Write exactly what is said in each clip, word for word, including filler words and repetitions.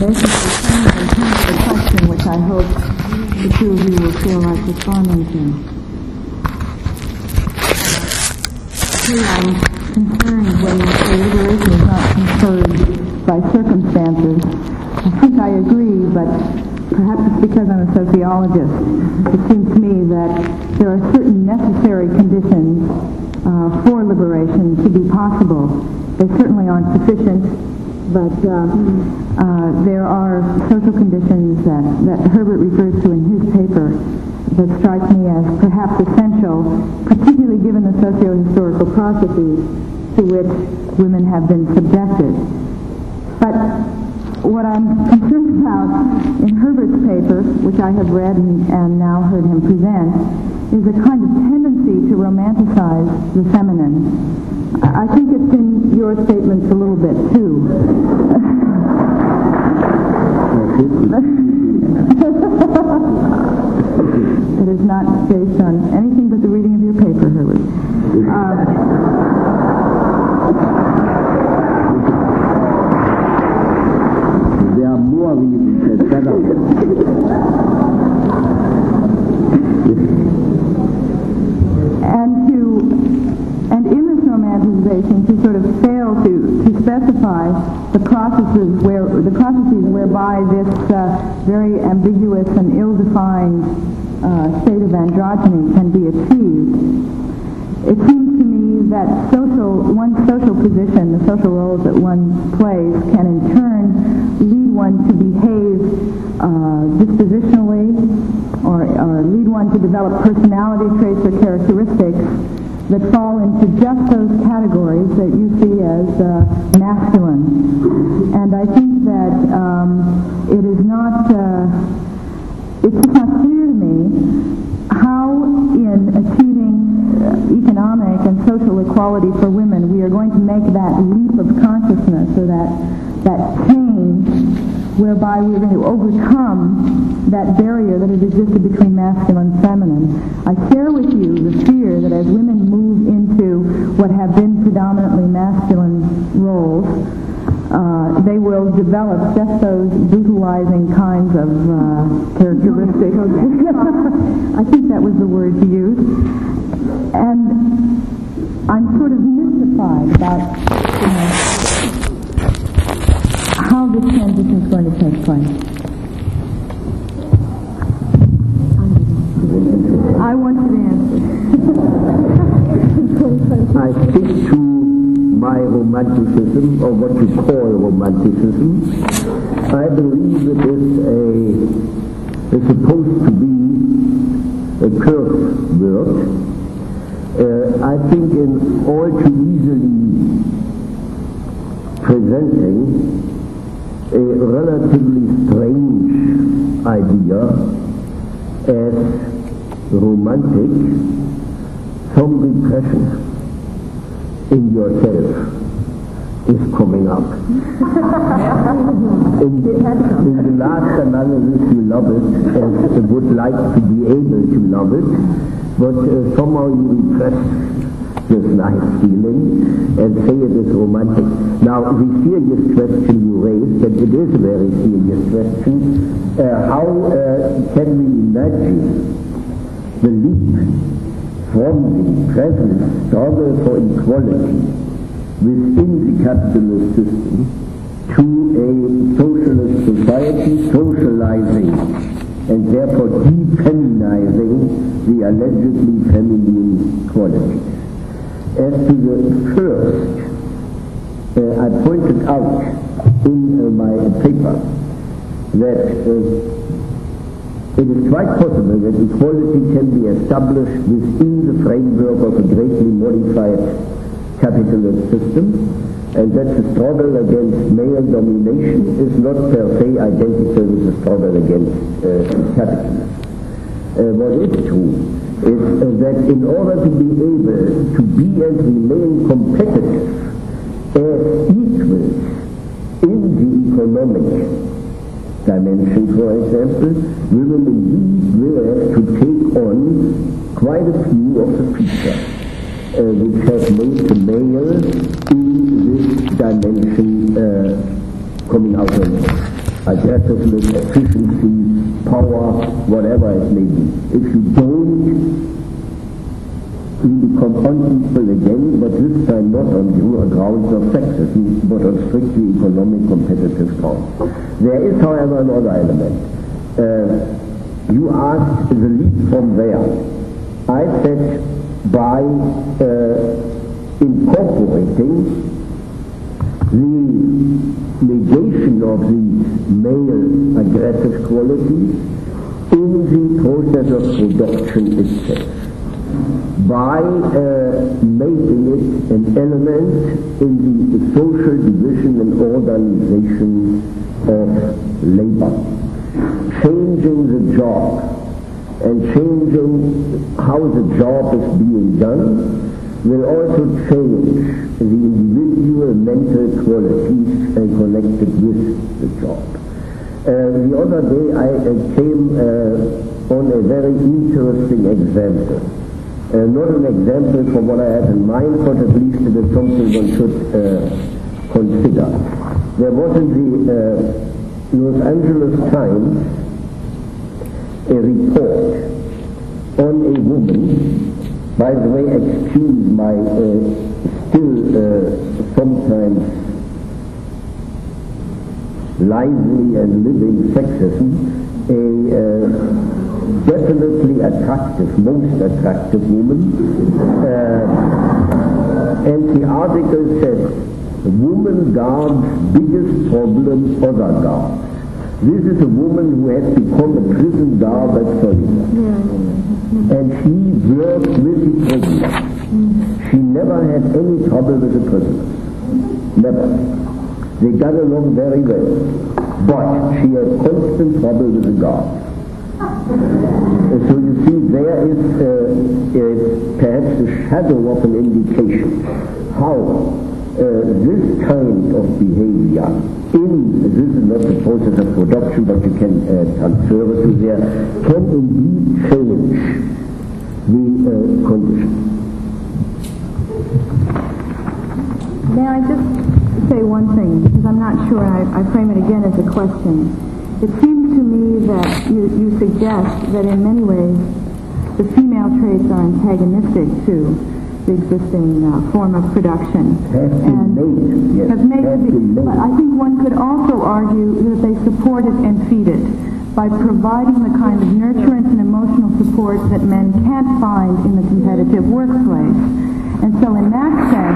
basically summarized the question, which I hope the two of you will feel like responding to. Here I'm concerned when you say liberation is not conferred by circumstances. I think I agree, but perhaps it's because I'm a sociologist. It seems to me that there are certain necessary conditions uh, for liberation to be possible. They certainly aren't sufficient, but uh, uh, there are social conditions that, that Herbert refers to in his paper that strike me as perhaps essential, particularly given the socio-historical processes to which women have been subjected. But what I'm concerned about in Herbert's paper, which I have read and, and now heard him present, is a kind of tendency to romanticize the feminine. I think it's in your statements a little bit, too. It is not based on anything but the reading of your paper, Herbert. Uh, More reasons than better. And to and in this romanticization to sort of fail to, to specify the processes where the processes whereby this uh, very ambiguous and ill-defined uh, state of androgyny can be achieved. It seems to me that social one's social position, the social roles that one plays, can in turn lead one to behave uh, dispositionally, or, or lead one to develop personality traits or characteristics that fall into just those categories that you see as uh, masculine. And I think that um, it is not, uh, it's just not clear to me how in achieving economic and social equality for women we are going to make that leap of consciousness, or that that change whereby we're going to overcome that barrier that has existed between masculine and feminine. I share with you the fear that as women move into what have been predominantly masculine roles, uh, they will develop just those brutalizing kinds of uh, characteristics. I think that was the word you used. And I'm sort of mystified about, you know, how this transition is going to take place. I want you to answer. I stick to my romanticism, or what you call romanticism. I believe it is a, it's supposed to be a curse word. Uh, I think in all too easily presenting a relatively strange idea as romantic, some repression in yourself is coming up. in, in the last analysis you love it and would like to be able to love it, but uh, somehow you repress this nice feeling and say it is romantic. Now, the serious question you raised, and it is a very serious question, uh, how uh, can we imagine the leap from the present struggle for equality within the capitalist system to a socialist society socializing and therefore defeminizing the allegedly feminine qualities. As to the first, uh, I pointed out in uh, my paper that uh, it is quite possible that equality can be established within the framework of a greatly modified capitalist system, and that the struggle against male domination is not per se identical with the struggle against uh, capitalism. Uh, what is true is uh, that in order to be able to be and remain competitive as equals in the economic dimension, for example, women indeed will have to take on quite a few of the features uh, which have made the male in this dimension uh, coming out of it. aggressiveness, efficiency, power, whatever it may be. If you don't, you become unequal again, but this time not on grounds of sexism, but on strictly economic competitive grounds. There is, however, another element. Uh, you asked the leap from there. I said by uh, incorporating the negation of the male aggressive qualities in the process of production itself, by uh, making it an element in the social division and organization of labor, changing the job and changing how the job is being done will also change the individual mental qualities uh, connected with the job. Uh, the other day I uh, came uh, on a very interesting example. Uh, not an example from what I had in mind, but at least it is something one should uh, consider. There was in the uh, Los Angeles Times a report on a woman. By the way, excuse my uh, still uh, sometimes lively and living sexism, a uh, definitely attractive, most attractive woman. Uh, and the article said, woman guards biggest problem, other guards. This is a woman who has become a prison guard at Florida. And she worked with the prisoners. She never had any trouble with the prisoners. Never. They got along very well. But she had constant trouble with the guards. So you see, there is uh, uh, perhaps a shadow of an indication how uh, this kind of behavior in, this is not the process of production, but you can uh, transfer it to there, can indeed change the uh, condition. May I just say one thing, because I'm not sure, and I, I frame it again as a question. It seems to me that you, you suggest that in many ways the female traits are antagonistic to the existing uh, form of production. Have been made, yes. Have made have it, been made. But I think one could also argue that they support it and feed it by providing the kind of nurturance and emotional support that men can't find in the competitive workplace. And so in that sense,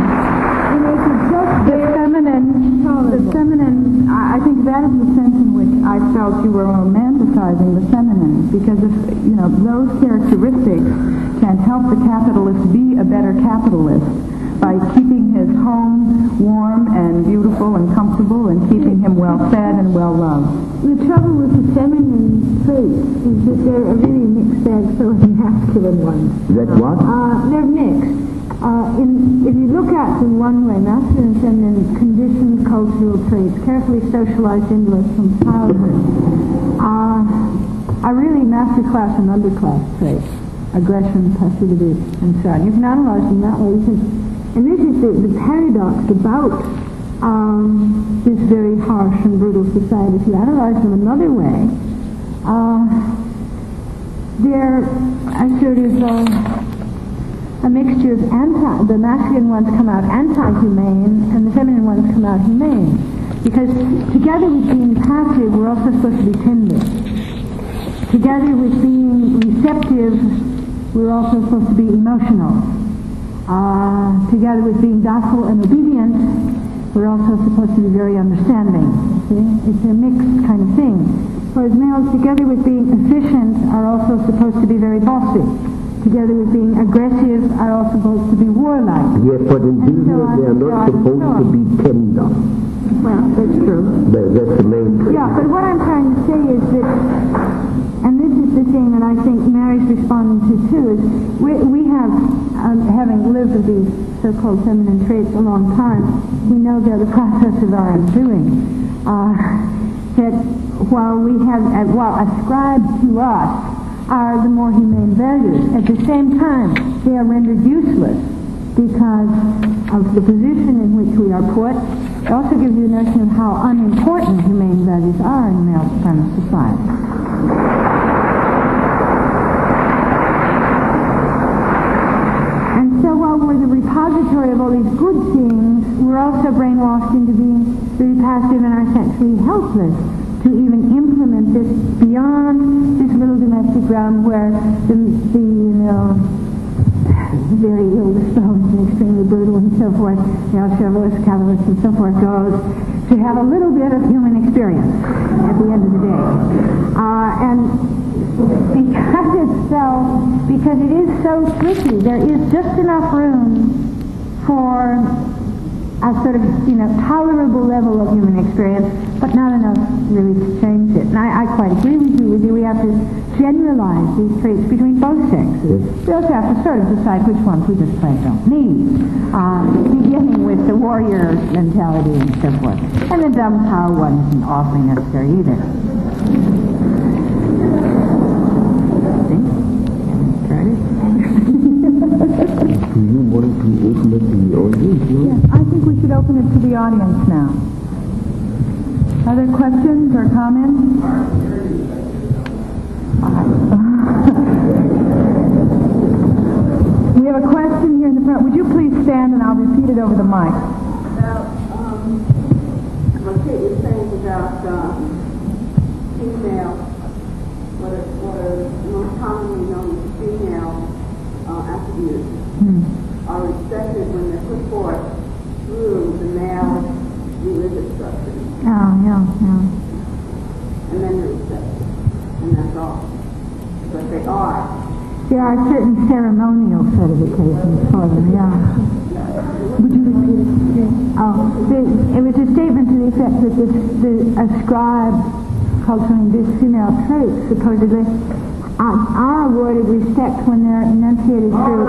the feminine, the feminine, I think that is the sense in which I felt you were romanticizing the feminine, because if, you know, those characteristics can help the capitalist be a better capitalist by keeping his home warm and beautiful and comfortable and keeping him well fed and well loved. The trouble with the feminine traits is that they're a really mixed bag, so are the masculine ones. That what? Uh, they're mixed. Uh, in, if you look at them one way, masculine and feminine conditioned cultural traits, carefully socialized into us from childhood, uh, are really master class and underclass traits. Aggression, passivity, and so on. You can analyze them that way. You can, and this is the, the paradox about um, this very harsh and brutal society. If you analyze them another way, uh, they're a sort of uh, a mixture of anti, the masculine ones come out anti-humane and the feminine ones come out humane. Because together with being passive, we're also supposed to be tender. Together with being receptive, we're also supposed to be emotional. Uh, together with being docile and obedient, we're also supposed to be very understanding. See? It's a mixed kind of thing. Whereas males, together with being efficient, are also supposed to be very bossy. Together with being aggressive, are also supposed to be warlike. Yes, but in business so they are not supposed so to be tender. Well, that's true. That, that's the main thing. Yeah, but what I'm trying to say is that, and this is the thing that I think Mary's responding to too, is we, we have, um, having lived with these so-called feminine traits a long time, we know they're the process of our undoing. Uh, that while we have, uh, while ascribed to us are the more humane values, at the same time they are rendered useless because of the position in which we are put It also gives you a notion of how unimportant humane values are in male supremacist society. And so while we're the repository of all these good things, we're also brainwashed into being really passive and are sexually helpless to even implement this beyond this little domestic realm where the, the you know, very ill-disposed and extremely brutal and so forth, you know, chivalrous, cavalrous and so forth goes to have a little bit of human experience at the end of the day. Uh, and because it's so, because it is so tricky, there is just enough room for a sort of, you know, tolerable level of human experience, but not enough really to change it. And I, I quite agree with you, with you. We have to generalize these traits between both sexes. We also have to sort of decide which ones we just plain don't need, uh, beginning with the warrior mentality and so forth. And the dumb cow one isn't awfully necessary either. Do you want to open it to the audience? Yeah, I think we should open it to the audience now. Other questions or comments? We have a question here in the front. Would you please stand and I'll repeat it over the mic? About, um, what Kate was saying about um, female, what are, what are most commonly known as female uh, attributes. Hmm. Are respected when they're put forth through the male religious structure. Oh, yeah, yeah. And then they're respected. And that's all. But they are. There are certain ceremonial certifications for them, yeah. Would you repeat it? Oh, the, it was a statement to the effect that this, the ascribed culturally induced female traits supposedly are, are awarded respect when they're enunciated through.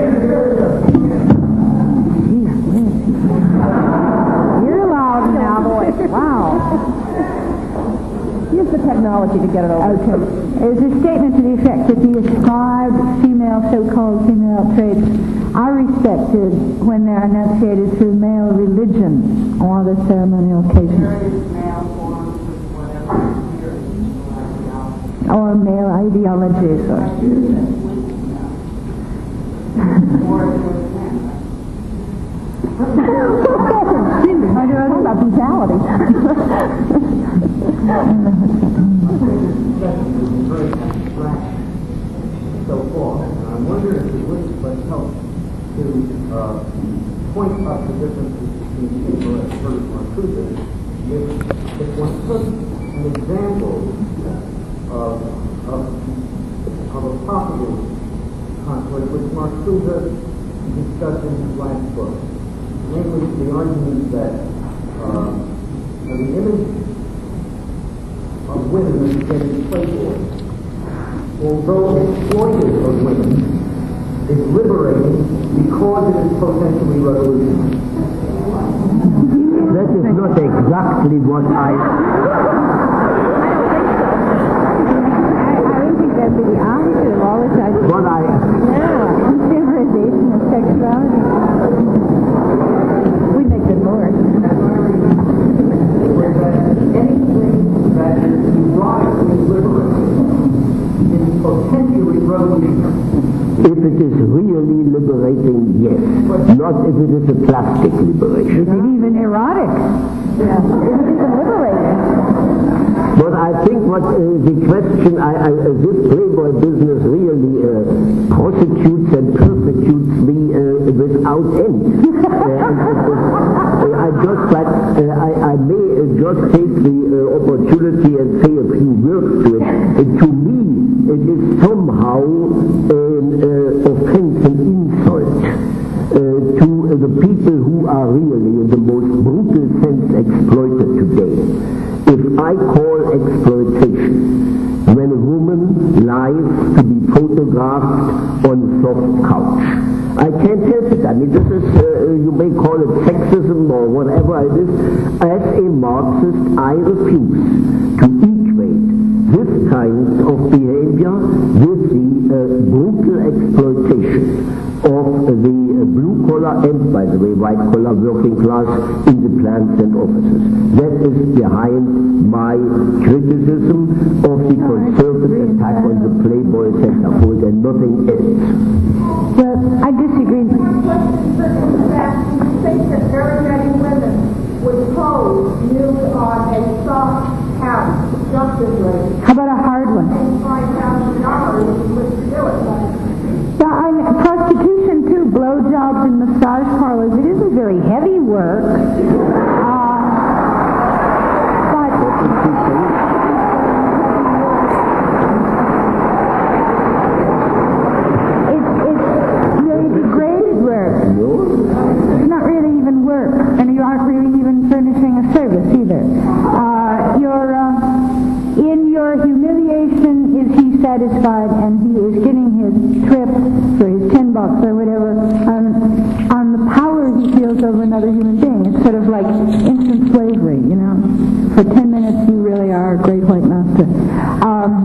You're loud now, boy. Wow. Use the technology to get it over. Okay. It was a statement to the effect that the ascribed female, so-called female traits are respected when they're enunciated through male religion or other ceremonial occasions. Or male ideologies. Or I do know about brutality. So far, and I wonder if it would help to uh, point up the differences between Hegel and First Marcuse if, if one took an example of, of, of a possible conflict which Marcuse discussed in his last book. Namely, the argument that uh, the image of women as getting playboy, although exploitive of women, is liberating because it is potentially revolutionary. That is not exactly what I... I don't think that'd be the opposite of all this idea. What I... Yeah, consumerization of sexuality. We make good lords. Anything that is erotically liberating is potentially revolutionary. If it is really liberating, yes. Not if it is a plastic liberation. Is it even erotic? Yeah. Is it even liberating? But I think what uh, the question, I, I, uh, this Playboy business really uh, prosecutes and persecutes me uh, without end. uh, and, uh, I just, but uh, I, I may uh, just take the uh, opportunity and say a few words to it. Uh, to me, it is somehow an uh, offense and insult uh, to uh, the people who are really, in the most brutal sense, exploited today. If I call exploitation when a woman lies to be photographed on a soft couch, I can't help it. I mean, this is, uh, you may call it sexism or whatever it is. As a Marxist, I refuse to equate this kind of behavior with the uh, brutal exploitation of the uh, blue collar and, by the way, white collar working class in the plants and offices. That is behind my criticism of the conservative attack on the Playboy centerfold and nothing else. Well, I disagree. You think that very many women would pose nude on a soft couch, constructively, How about a hard one? five thousand dollars if you wish to do it. Yeah, I mean, prostitution too, blowjobs and massage parlors. It isn't very heavy work. Uh, but it's, it's very degraded work. It's not really even work, and you aren't really even furnishing a service either. Uh, you're, uh, in your humiliation is he satisfied, and he is getting his trip for his ten bucks or whatever on, on the power he feels over another human being. It's sort of like instant slavery, you know. For ten minutes you really are a great white master. Um,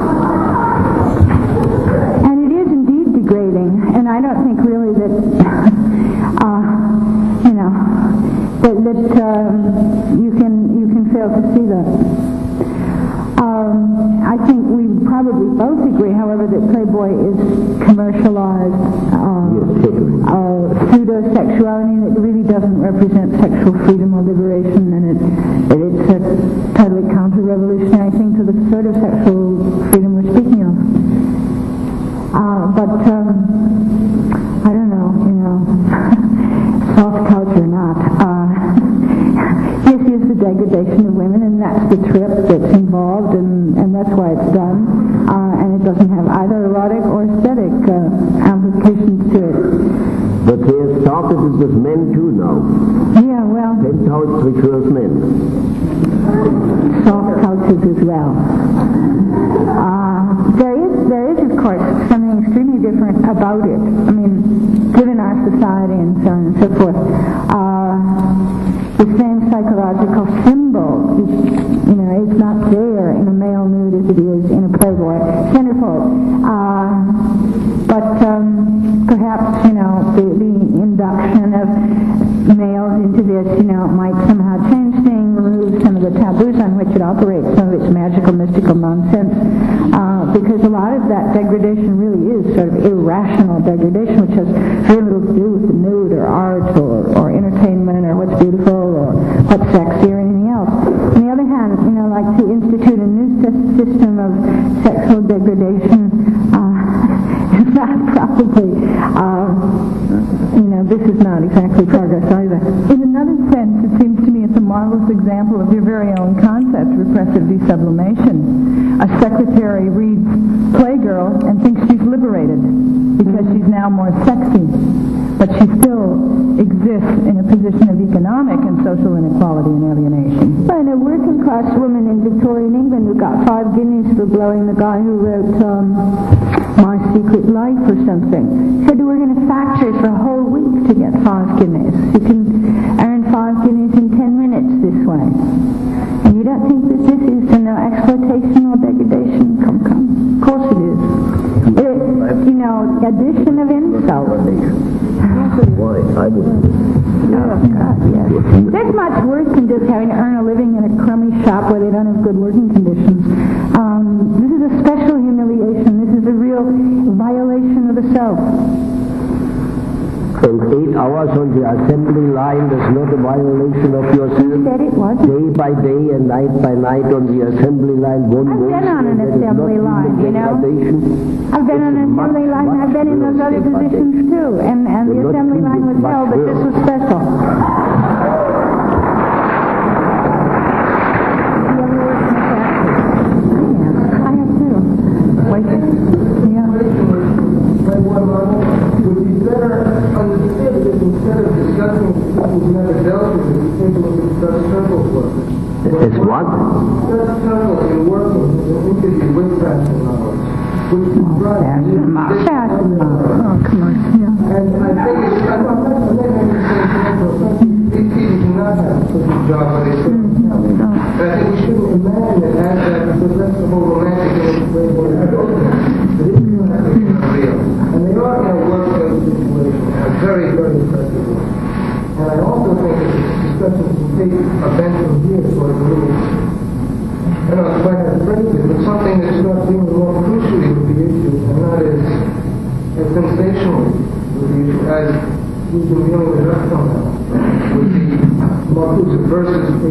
and it is indeed degrading, and I don't think really that, uh, you know, that, that um, you can you can fail to see that. Um, I think we probably both agree, however, that Playboy is commercialized uh, uh, pseudo-sexuality, and it really doesn't represent sexual freedom or liberation, and it, it, it's a totally counter-revolutionary thing to the sort of sexual freedom we're speaking of. Uh, but um, I don't know, you know, soft culture or not. Uh, this is the degradation of women, and that's the trip that's involved, and, and that's why it's done. Uh, and it doesn't have either erotic or aesthetic uh, applications to it. But they have started it with men too now. Yeah, well, Penthouse prefers men. soft cultures as well. Uh, there is, there is, of course, something extremely different about it. I mean, given our society and so on and so forth, uh, the same psychological symbol, is, you know, is not there in a male nude as it is in a Playboy centerfold. Uh, but um, perhaps, you know, the, the induction of males into this, you know, might somehow change things, remove some of the taboos on which it operates, some of its magical, mystical nonsense, uh, because a lot of that degradation really is sort of irrational degradation, which has very little to do with the nude or art or, or entertainment or what's beautiful or what's sexy or anything else. On the other hand, you know, like to institute a new system of sexual degradation, uh, is not probably, uh, you know, this is not exactly progress either. In another sense, it seems to me it's a marvelous example of your very own concept, repressive desublimation. A secretary reads Playgirl and thinks she's liberated because she's now more sexy, but she still exists in a position of economic and social inequality and alienation. And a working class woman in Victorian England who got five guineas for blowing the guy who wrote um, My Secret Life or something said we're going to factory for a whole week to get five guineas. You can earn five guineas in ten minutes this way. And you don't think that this is, you know, exploitation or degradation? Come, come. Of course it is. It, you know, addition of insult. Why? I wouldn't. Oh, God, yes. There's much worse than just having to earn a living in a crummy shop where they don't have good working conditions. Um, this is a special humiliation. This is a real violation of the self. And eight hours on the assembly line is not a violation of yourself. You said it was. Day by day and night by night on the assembly line, one I've been on an assembly line, you know. I've been on an assembly line, I've been in those other positions too, and, and the assembly line was hell, but this was special. You ever worked in a factory? Yeah, I have too. Wait, yeah. Would be better understood if instead of discussing people who've never dealt with it, we take a look at Dutch Temple's work. It's what? Dutch Temple in working in interview with fashion models, which describes Fashion model. Fashion model. Oh, come on. Yeah. And I think it's, I'm not I'm not making the same example. These people do not have such a job, but they should. No, they don't. And I think we shouldn't imagine it as that because that's the whole romantic thing. But it is not real. And they are going to work in a situation, a very, very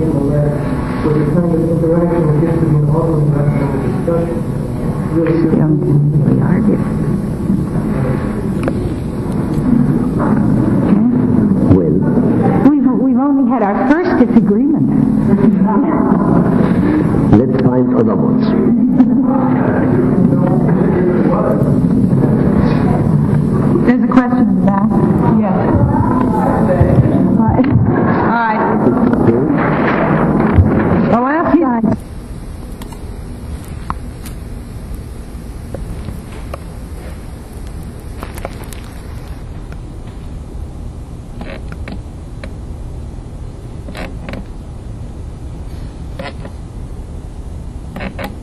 conversational there, where the kind of interaction that gets to be an auto interaction and discussion really should We argue. Well, We've, we've only had our first disagreement. let's find other ones. There's a question in the back. Yes. All right. The last side. Thank you.